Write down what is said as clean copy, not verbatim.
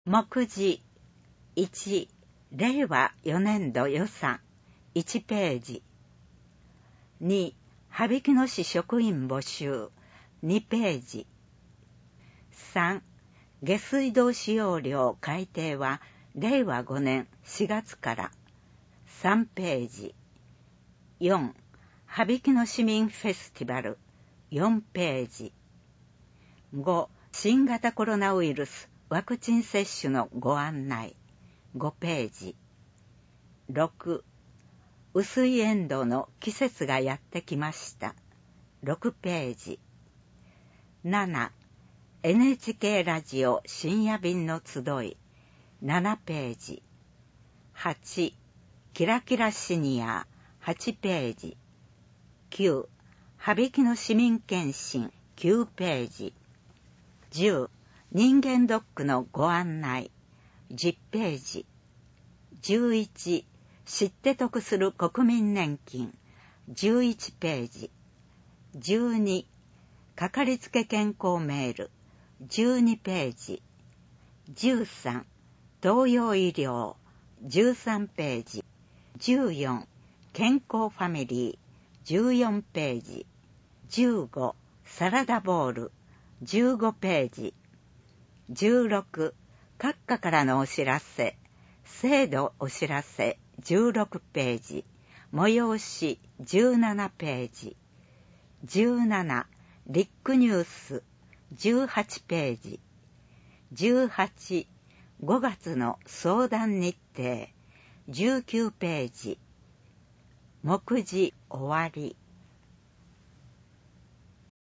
目次1、令和4年度予算1ページ。2、羽曳野市職員募集2ページ。3、下水道使用料改定は令和5年4月から3ページ。4、羽曳野市民フェスティバル4ページ。5、新型コロナウイルスワクチン接種のご案内5ページ。6、薄いエンドウの季節がやってきました6ページ。7、NHK ラジオ深夜便の集い7ページ。8、キラキラシニア8ページ。9、羽曳野市民検診9ページ。10、人間ドックのご案内10ページ。11、知って得する国民年金11ページ。12、かかりつけ健康メール12ページ。13、東洋医療13ページ。14、健康ファミリー14ページ。15、サラダボール15ページ。16、閣下からのお知らせ制度お知らせ16ページ。催し17ページ。17、リックニュース18ページ。18、5月の相談日程19ページ。目次終わり。